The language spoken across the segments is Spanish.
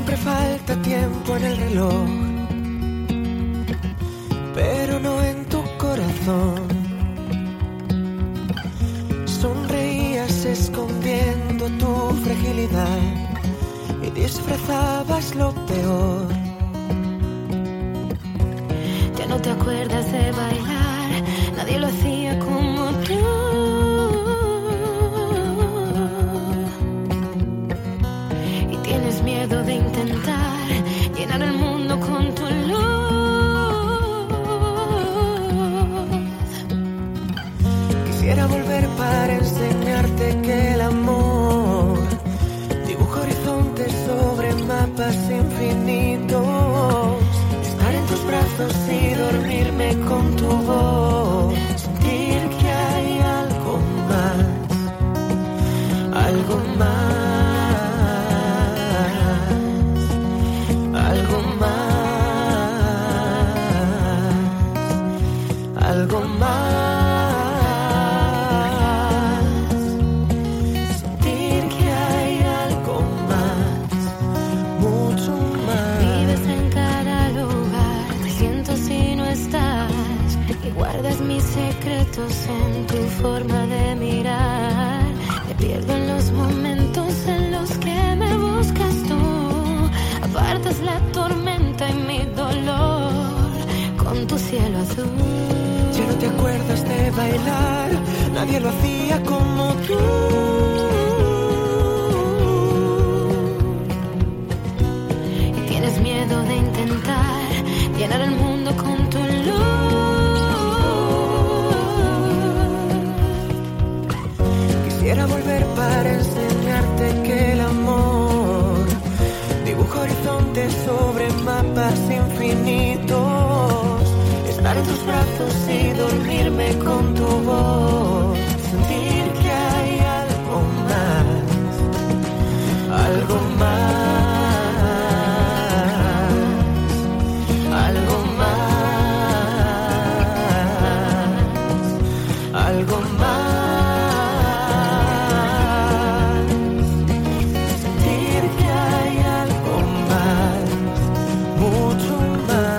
Siempre falta tiempo en el reloj, pero no en tu corazón. Sonreías escondiendo tu fragilidad y disfrazabas lo peor. Ya no te acuerdas de bailar, nadie lo hacía como tú. Y tienes miedo de intentar llenar el mundo con tu luz. Quisiera volver para enseñarte que el amor dibuja horizontes sobre mapas infinitos. Estar en tus brazos y dormirme con tu voz. Sentir que hay algo más, algo más, algo más, algo más. Sentir que hay algo más, mucho más. Vives en cada lugar, te siento si no estás. Y guardas mis secretos en tu forma de mirar. Me pierdo en los momentos en los que me buscas tú. Apartas la tormenta y mi dolor con tu cielo azul. Ya no te acuerdas de bailar, nadie lo hacía como tú. Y tienes miedo de intentar llenar el mundo con tu luz. Quisiera volver para enseñarte que el amor dibuja horizontes sobre mapas infinitos. Estar en tus brazos y dormirme con tu voz. Sentir que hay algo más, algo más, algo más, algo más. Sentir que hay algo más, mucho más.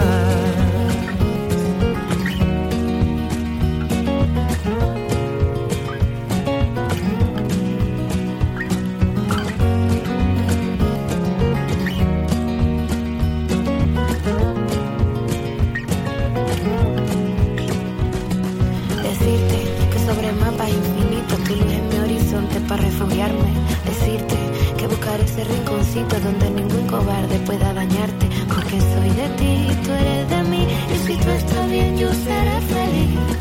Decirte que sobre mapas infinitos tu luz es mi horizonte para refugiarme. Decirte que buscar ese rinconcito donde ningún cobarde pueda dañarte. Porque soy de ti, tú eres de mí. Y si tú estás bien, yo seré feliz.